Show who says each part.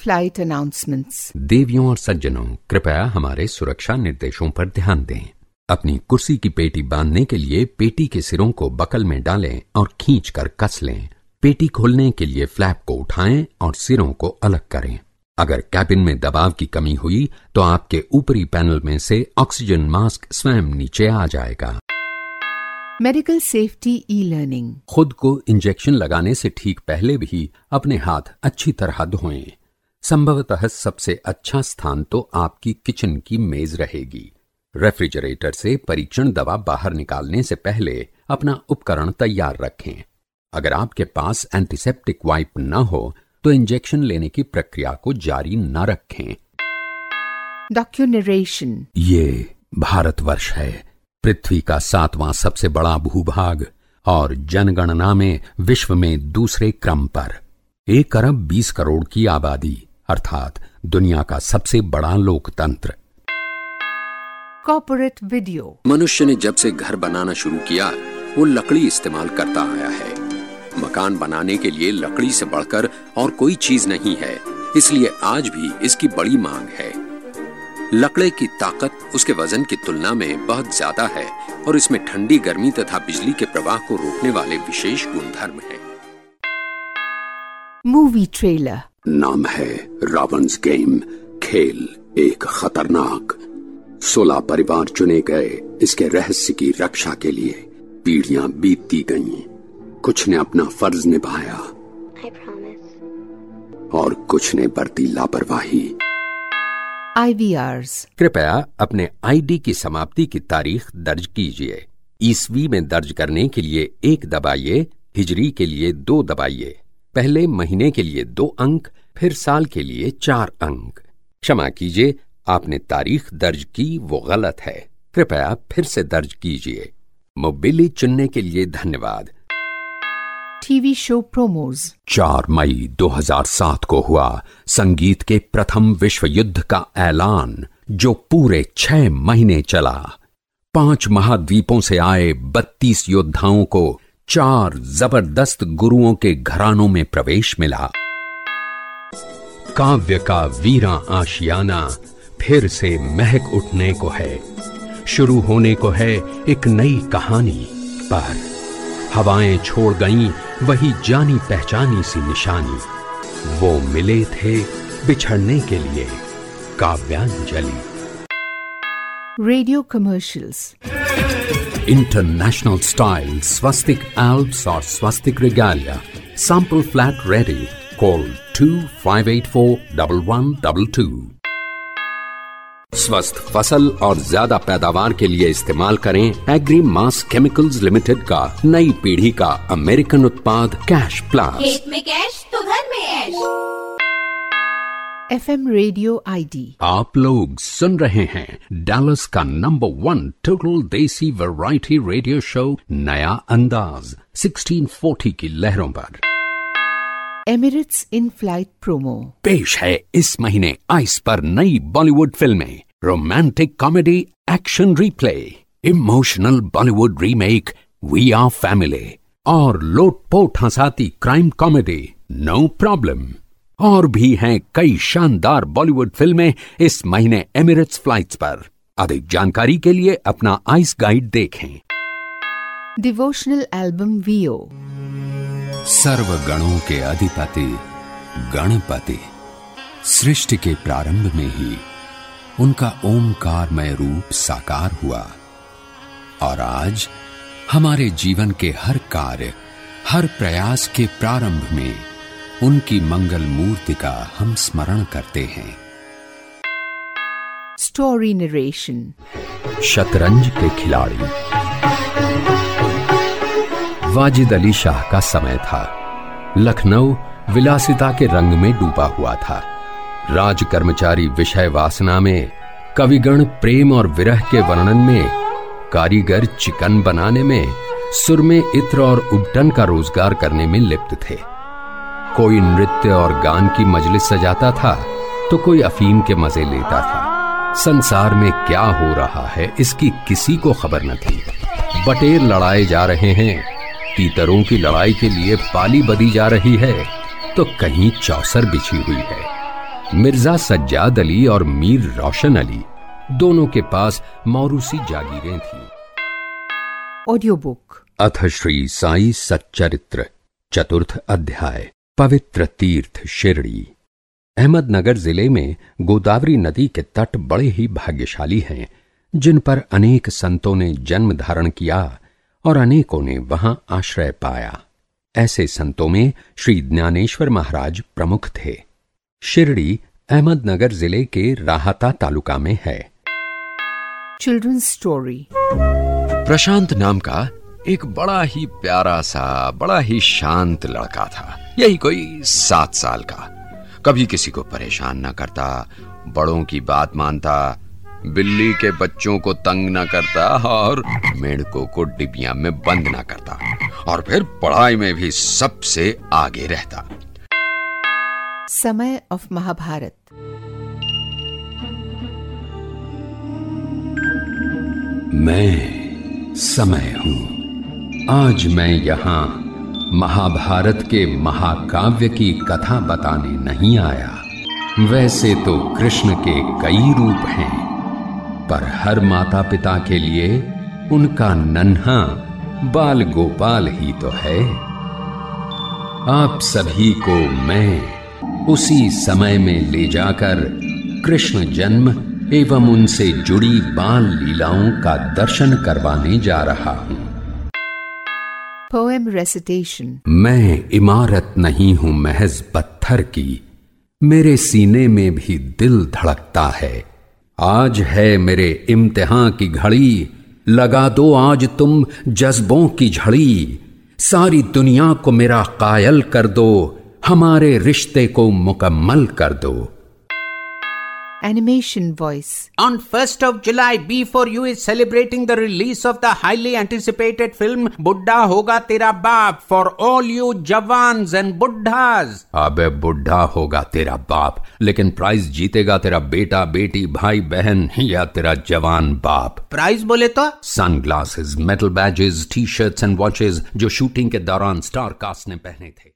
Speaker 1: in-flight announcements.
Speaker 2: देवियों और सज्जनों, कृपया हमारे सुरक्षा निर्देशों पर ध्यान दें। अपनी कुर्सी की पेटी बांधने के लिए पेटी के सिरों को बकल में डालें और खींचकर कस लें। पेटी खोलने के लिए फ्लैप को उठाएं और सिरों को अलग करें। अगर कैबिन में दबाव की कमी हुई तो आपके ऊपरी पैनल में से ऑक्सीजन मास्क स्वयं नीचे आ जाएगा।
Speaker 1: Medical safety e-learning.
Speaker 2: खुद को इंजेक्शन लगाने से ठीक पहले भी अपने हाथ अच्छी तरह धोएं। संभवतः सबसे अच्छा स्थान तो आपकी किचन की मेज रहेगी। रेफ्रिजरेटर से परीक्षण दवा बाहर निकालने से पहले अपना उपकरण तैयार रखें। अगर आपके पास एंटीसेप्टिक वाइप न हो तो इंजेक्शन लेने की प्रक्रिया को जारी न रखें।
Speaker 1: डॉक्यूनरेशन। ये
Speaker 2: भारतवर्ष है, पृथ्वी का 7वां सबसे बड़ा भूभाग और जनगणना में विश्व में दूसरे क्रम पर। 1 अरब 20 करोड़ की आबादी, अर्थात दुनिया का सबसे बड़ा लोकतंत्र।
Speaker 1: Corporate video.
Speaker 2: मनुष्य ने जब से घर बनाना शुरू किया वो लकड़ी इस्तेमाल करता आया है। मकान बनाने के लिए लकड़ी से बढ़कर और कोई चीज नहीं है, इसलिए आज भी इसकी बड़ी मांग है। लकड़ी की ताकत उसके वजन की तुलना में बहुत ज्यादा है और इसमें ठंडी, गर्मी तथा बिजली के प्रवाह को रोकने वाले विशेष गुणधर्म हैं।
Speaker 1: Movie trailer.
Speaker 2: नाम है रावण's गेम, खेल एक खतरनाक। 16 परिवार चुने गए इसके रहस्य की रक्षा के लिए। पीढ़ियां बीतती गईं, कुछ ने अपना फर्ज निभाया और कुछ ने बरती लापरवाही।
Speaker 1: IVRs।
Speaker 2: कृपया अपने आईडी की समाप्ति की तारीख दर्ज कीजिए। ईस्वी में दर्ज करने के लिए 1 दबाइए, हिजरी के लिए 2 दबाइए। पहले महीने के लिए 2 अंक, फिर साल के लिए 4 अंक। क्षमा कीजिए, आपने तारीख दर्ज की वो गलत है, कृपया फिर से दर्ज कीजिए। मोबिली चुनने के लिए धन्यवाद।
Speaker 1: TV show promos.
Speaker 2: 4 मई 2007 को हुआ संगीत के प्रथम विश्व युद्ध का ऐलान, जो पूरे 6 महीने चला। 5 महाद्वीपों से आए 32 योद्धाओं को 4 जबरदस्त गुरुओं के घरानों में प्रवेश मिला। काव्य का वीरा आशियाना फिर से महक उठने को है। शुरू होने को है एक नई कहानी, पर हवाएं छोड़ गईं वही जानी पहचानी सी निशानी। वो मिले थे बिछड़ने के लिए, Kavyanjali.
Speaker 1: Radio commercials.
Speaker 2: International style Swastik Alps और Swastik Regalia, sample flat ready. Call 25841122। स्वस्थ फसल और ज्यादा पैदावार के लिए इस्तेमाल करें एग्री मास केमिकल्स लिमिटेड का नई पीढ़ी का अमेरिकन उत्पाद कैश प्लस।
Speaker 3: खेत में कैश तो घर में ऐश।
Speaker 1: FM radio ID।
Speaker 2: आप लोग सुन रहे हैं डैलस का number 1 total desi variety radio show नया अंदाज 1640 की लहरों पर।
Speaker 1: Emirates in flight promo.
Speaker 2: पेश है इस महीने आइस पर नई बॉलीवुड फिल्में, romantic comedy, action replay, emotional Bollywood remake we are family और लोटपोट हंसाती क्राइम कॉमेडी नो प्रॉब्लम। और भी हैं कई शानदार बॉलीवुड फिल्में इस महीने एमिरेट्स फ्लाइट्स पर। अधिक जानकारी के लिए अपना आइस गाइड देखें।
Speaker 1: Devotional album VO.
Speaker 2: सर्वगणों के अधिपति गणपति, सृष्टि के प्रारंभ में ही उनका ओमकारमय रूप साकार हुआ और आज हमारे जीवन के हर कार्य, हर प्रयास के प्रारंभ में उनकी मंगल मूर्ति का हम स्मरण करते हैं।
Speaker 1: Story narration.
Speaker 2: शतरंज के खिलाड़ी। वाजिद अली शाह का समय था। लखनऊ विलासिता के रंग में डूबा हुआ था। राज कर्मचारी विषय वासना में, कविगण प्रेम और विरह के वर्णन में, कारीगर चिकन बनाने में, सुर में इत्र और उबटन का रोजगार करने में लिप्त थे। कोई नृत्य और गान की मजलिस सजाता था तो कोई अफीम के मजे लेता था। संसार में क्या हो रहा है इसकी किसी को खबर न थी। बटेर लड़ाए जा रहे हैं, तीतरों की लड़ाई के लिए पाली बदी जा रही है, तो कहीं चौसर बिछी हुई है। मिर्जा सज्जाद अली और मीर रोशन अली दोनों के पास मौरूसी जागीरें थीं।
Speaker 1: Audio book.
Speaker 2: अथ श्री साई सच्चरित्र, चतुर्थ अध्याय, पवित्र तीर्थ शिरडी। अहमदनगर जिले में गोदावरी नदी के तट बड़े ही भाग्यशाली हैं, जिन पर अनेक संतों ने जन्म धारण किया और अनेकों ने वहां आश्रय पाया। ऐसे संतों में श्री ज्ञानेश्वर महाराज प्रमुख थे। शिरडी अहमदनगर जिले के राहता तालुका में है।
Speaker 1: Children's story.
Speaker 2: प्रशांत नाम का एक बड़ा ही प्यारा सा, बड़ा ही शांत लड़का था। यही कोई 7 साल का। कभी किसी को परेशान न करता, बड़ों की बात मानता, बिल्ली के बच्चों को तंग न करता और मेंढकों को डिबिया में बंद न करता, और फिर पढ़ाई में भी सबसे आगे रहता।
Speaker 1: समय ऑफ महाभारत।
Speaker 2: मैं समय हूं। आज मैं यहां महाभारत के महाकाव्य की कथा बताने नहीं आया। वैसे तो कृष्ण के कई रूप हैं, पर हर माता पिता के लिए उनका नन्हा बाल गोपाल ही तो है। आप सभी को मैं उसी समय में ले जाकर कृष्ण जन्म एवं उनसे जुड़ी बाल लीलाओं का दर्शन करवाने जा रहा हूं।
Speaker 1: Poem recitation.
Speaker 2: मैं इमारत नहीं हूं महज पत्थर की, मेरे सीने में भी दिल धड़कता है। आज है मेरे इम्तिहान की घड़ी, लगा दो आज तुम जज्बों की झड़ी। सारी दुनिया को मेरा कायल कर दो, हमारे रिश्ते को मुकम्मल कर दो।
Speaker 1: Animation voice.
Speaker 4: On 1st of July, B4U is celebrating the release of the highly anticipated film बुड्ढा होगा तेरा बाप for all you जवान्स and बुड्ढास।
Speaker 2: अबे बुड्ढा होगा तेरा बाप, लेकिन प्राइज जीतेगा तेरा बेटा, बेटी, भाई, बहन या तेरा जवान बाप।
Speaker 4: प्राइज बोले तो
Speaker 2: sunglasses, metal badges, T shirts and watches जो शूटिंग के दौरान स्टार कास्ट ने पहने थे।